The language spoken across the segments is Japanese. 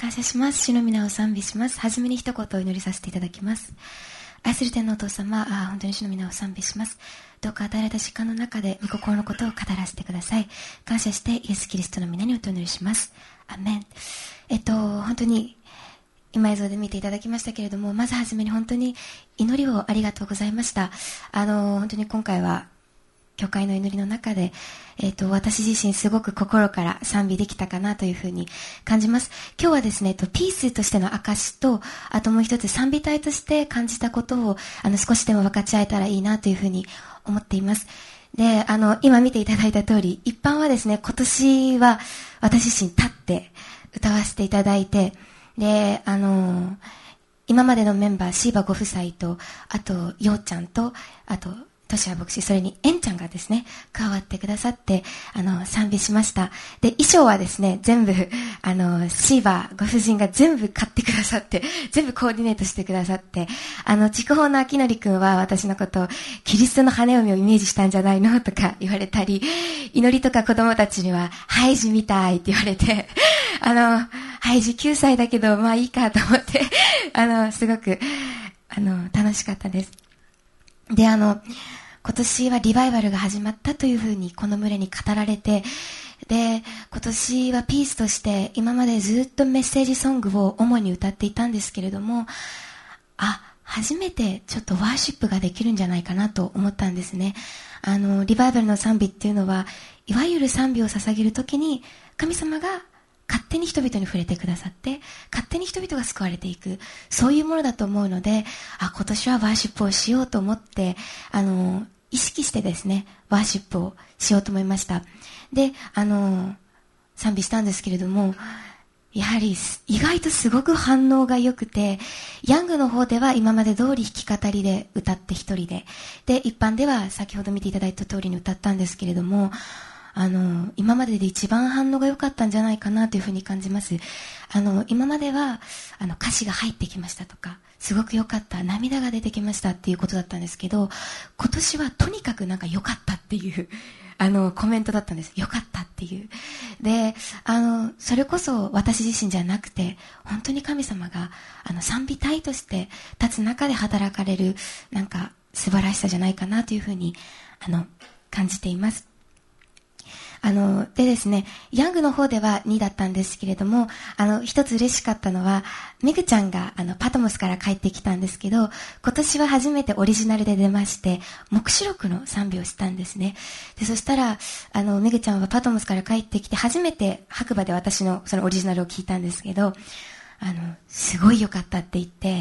感謝します。主の皆を賛美します。はじめに一言お祈りさせていただきます。愛する天のお父様、本当に主の皆を賛美します。どうか与えられた時間の中で御心のことを語らせてください。感謝してイエス・キリストの皆にお祈りします。アメン。本当に今映像で見ていただきましたけれども、まずはじめに本当に祈りをありがとうございました。本当に今回は教会の祈りの中で、私自身すごく心から賛美できたかなというふうに感じます。今日はですね、ピースとしての証と、あともう一つ賛美隊として感じたことを、少しでも分かち合えたらいいなというふうに思っています。で、今見ていただいた通り、一般はですね、今年は私自身立って歌わせていただいて、で、今までのメンバー、シーバご夫妻と、あと、ヨウちゃんと、あと、トシア牧師、それにエンちゃんがですね、加わってくださって、賛美しました。で、衣装はですね、全部、シーバご夫人が全部買ってくださって、全部コーディネートしてくださって、筑豊の秋典くんは私のことを、キリストの羽嫁をイメージしたんじゃないのとか言われたり、祈りとか子供たちには、ハイジみたいって言われて、ハイジ9歳だけど、まあいいかと思って、すごく、楽しかったです。で、今年はリバイバルが始まったというふうにこの群れに語られて、で、今年はピースとして今までずっとメッセージソングを主に歌っていたんですけれども、初めてちょっとワーシップができるんじゃないかなと思ったんですね。リバイバルの賛美っていうのは、いわゆる賛美を捧げるときに神様が勝手に人々に触れてくださって、勝手に人々が救われていく、そういうものだと思うので、今年はワーシップをしようと思って、意識してですね、ワーシップをしようと思いました。で、賛美したんですけれども、やはり意外とすごく反応が良くて、ヤングの方では今まで通り弾き語りで歌って一人で、で、一般では先ほど見ていただいた通りに歌ったんですけれども、今までで一番反応が良かったんじゃないかなというふうに感じます。今までは、歌詞が入ってきましたとか、すごく良かった、涙が出てきましたっていうことだったんですけど、今年はとにかくなんか良かったっていう、コメントだったんです。良かったっていう。で、それこそ私自身じゃなくて、本当に神様が、賛美隊として立つ中で働かれる、なんか素晴らしさじゃないかなというふうに、感じています。でですね、ヤングの方では2だったんですけれども、一つ嬉しかったのは、メグちゃんがパトモスから帰ってきたんですけど、今年は初めてオリジナルで出まして、黙示録の賛美をしたんですね。で、そしたら、メグちゃんはパトモスから帰ってきて、初めて白馬で私のそのオリジナルを聞いたんですけど、すごい良かったって言って、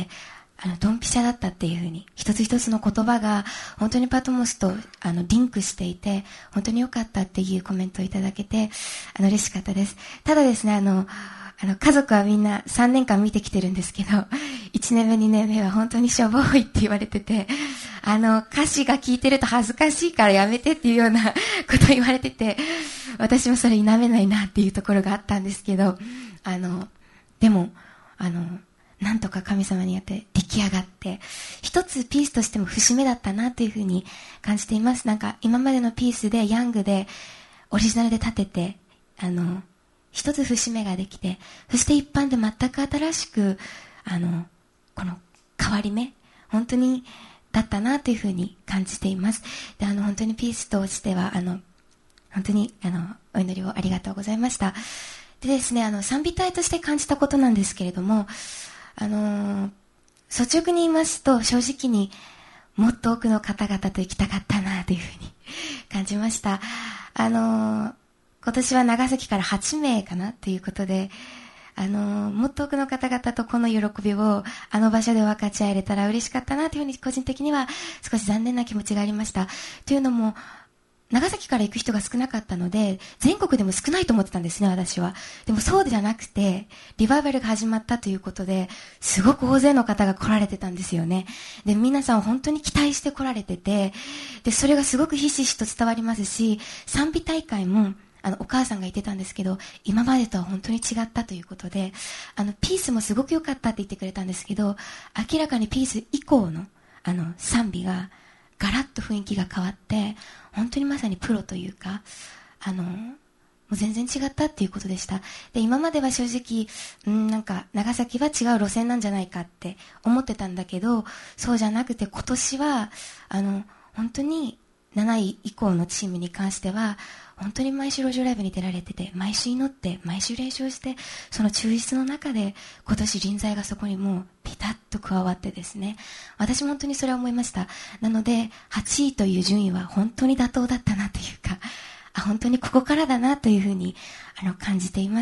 ドンピシャだったっていうふうに、一つ一つの言葉が本当にパトモスとリンクしていて、本当に良かったっていうコメントをいただけて、嬉しかったです。ただですね、家族はみんな3年間見てきてるんですけど、1年目2年目は本当にしょぼいって言われてて、歌詞が聞いてると恥ずかしいからやめてっていうようなことを言われてて、私もそれ否めないなっていうところがあったんですけど、でもなんとか神様によって出来上がって、一つピースとしても節目だったなというふうに感じています。なんか今までのピースでヤングでオリジナルで立てて、一つ節目ができて、そして一般で全く新しく、この変わり目、本当にだったなというふうに感じています。で、本当にピースとしては、本当にお祈りをありがとうございました。でですね、賛美隊として感じたことなんですけれども、率直に言いますと、正直にもっと多くの方々と行きたかったなというふうに感じました。今年は長崎から8名かなということで、もっと多くの方々とこの喜びを場所で分かち合えれたら嬉しかったなというふうに個人的には少し残念な気持ちがありました。というのも、長崎から行く人が少なかったので、全国でも少ないと思ってたんですね、私は。でもそうじゃなくて、リバイバルが始まったということで、すごく大勢の方が来られてたんですよね。で、皆さん本当に期待して来られてて、で、それがすごくひしひしと伝わりますし、賛美大会も、お母さんが言ってたんですけど、今までとは本当に違ったということで、ピースもすごく良かったって言ってくれたんですけど、明らかにピース以降の、賛美が、ガラッと雰囲気が変わって、本当にまさにプロというか、 もう全然違ったっていうことでした。で、今までは正直、なんか長崎は違う路線なんじゃないかって思ってたんだけど、そうじゃなくて今年は本当に7位以降のチームに関しては本当に毎週路上ライブに出られてて、毎週祈って毎週練習して、その忠実の中で今年臨在がそこにもうピタッと加わってですね、私も本当にそれは思いました。なので8位という順位は本当に妥当だったなというか、本当にここからだなというふうに感じています。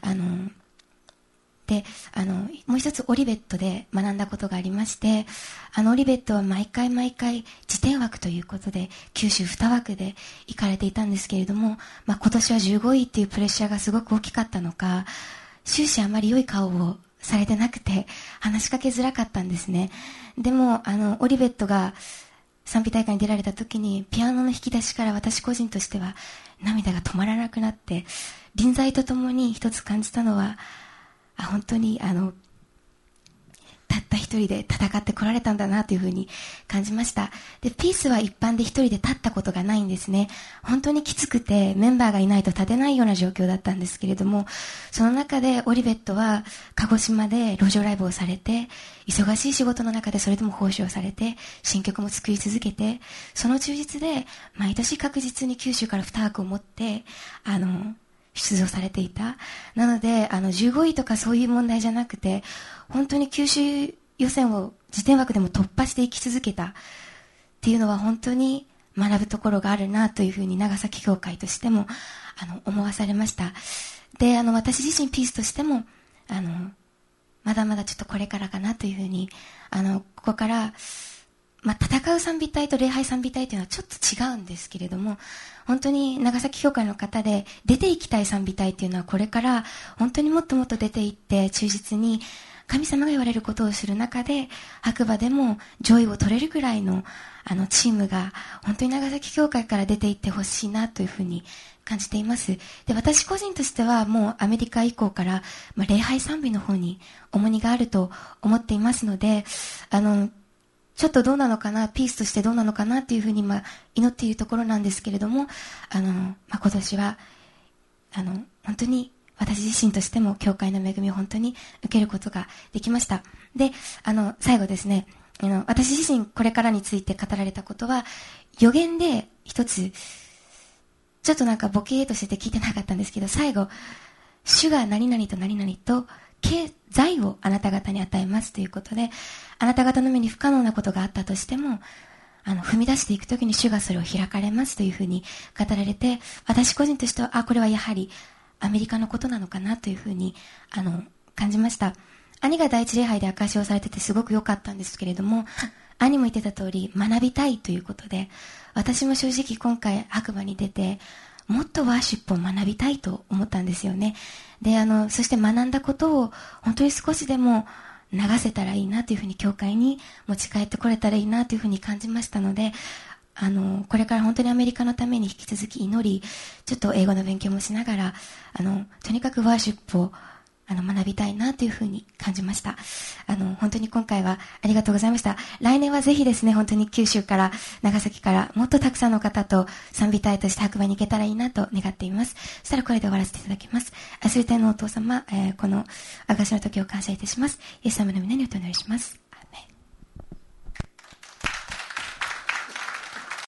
で、もう一つオリベットで学んだことがありまして、オリベットは毎回自転枠ということで九州2枠で行かれていたんですけれども、今年は15位っていうプレッシャーがすごく大きかったのか、終始あまり良い顔をされてなくて話しかけづらかったんですね。でもオリベットが賛美大会に出られた時にピアノの弾き出しから私個人としては涙が止まらなくなって、臨在とともに一つ感じたのは、本当にたった一人で戦ってこられたんだなというふうに感じました。で、ピースは一般で一人で立ったことがないんですね。本当にきつくてメンバーがいないと立てないような状況だったんですけれども、その中でオリベットは鹿児島で路上ライブをされて、忙しい仕事の中でそれでも奉仕をされて、新曲も作り続けて、その忠実で毎年確実に九州から2枠を持って出場されていた。なので15位とかそういう問題じゃなくて、本当に九州予選を自転枠でも突破していき続けたっていうのは本当に学ぶところがあるなというふうに長崎教会としても思わされました。で、私自身ピースとしてもまだまだちょっとこれからかなというふうにここから戦う賛美隊と礼拝賛美隊というのはちょっと違うんですけれども、本当に長崎教会の方で出ていきたい賛美隊というのはこれから本当にもっともっと出ていって忠実に神様が言われることをする中で白馬でも上位を取れるぐらいのチームが本当に長崎教会から出ていってほしいなというふうに感じています。で、私個人としてはもうアメリカ以降から礼拝賛美の方に重荷があると思っていますので、ちょっとどうなのかな、ピースとしてどうなのかなっていうふうに祈っているところなんですけれども、今年は本当に私自身としても教会の恵みを本当に受けることができました。で、最後ですね、私自身これからについて語られたことは予言で一つちょっとなんかボケーとしてて聞いてなかったんですけど、最後主が何々と何々と経済をあなた方に与えますということで、あなた方の目に不可能なことがあったとしても踏み出していくときに主がそれを開かれますというふうに語られて、私個人としてはこれはやはりアメリカのことなのかなというふうに感じました。兄が第一礼拝で証しをされててすごく良かったんですけれども、兄も言ってた通り学びたいということで、私も正直今回白馬に出てもっとワーシップを学びたいと思ったんですよね。で、そして学んだことを本当に少しでも流せたらいいなというふうに教会に持ち帰ってこれたらいいなというふうに感じましたので、これから本当にアメリカのために引き続き祈り、ちょっと英語の勉強もしながらとにかくワーシップを学びたいなというふうに感じました。本当に今回はありがとうございました。来年はぜひですね、本当に九州から長崎からもっとたくさんの方と賛美隊として白馬に行けたらいいなと願っています。そしたらこれで終わらせていただきます。愛する天のお父様、この証の時を感謝いたします。イエス様の皆にお祈りします。